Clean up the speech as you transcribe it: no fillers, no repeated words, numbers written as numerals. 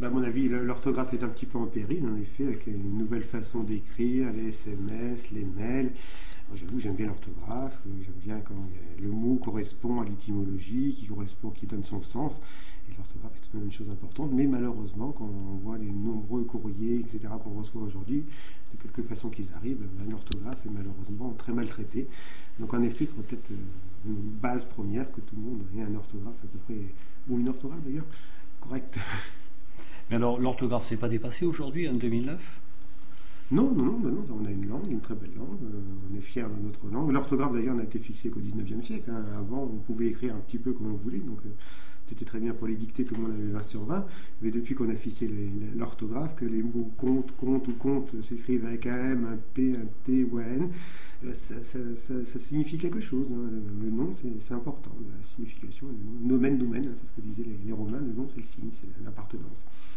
À mon avis, l'orthographe est un petit peu en péril, en effet, avec les nouvelles façons d'écrire, les SMS, les mails. J'avoue, j'aime bien l'orthographe, j'aime bien quand le mot correspond à l'étymologie, qui donne son sens. Et l'orthographe est tout de même une chose importante, mais malheureusement, quand on voit les nombreux courriers, etc., qu'on reçoit aujourd'hui, de quelque façon qu'ils arrivent, l'orthographe est malheureusement très maltraitée. Donc en effet, il faut peut-être une base première que tout le monde ait un orthographe à peu près, ou une orthographe d'ailleurs, correcte. Mais alors, l'orthographe, c'est pas dépassé aujourd'hui, en 2009 ? Non, on a une langue, une très belle langue, on est fiers de notre langue. L'orthographe d'ailleurs n'a été fixée qu'au 19e siècle. Avant, on pouvait écrire un petit peu comme on voulait, donc c'était très bien pour les dictées, tout le monde avait 20 sur 20. Mais depuis qu'on a fixé l'orthographe, que les mots compte s'écrivent avec un M, un P, un T ou un N, ça signifie quelque chose. Le nom, c'est important, la signification. Le nomen, c'est ce que disaient les Romains, le nom, c'est le signe, c'est l'appartenance.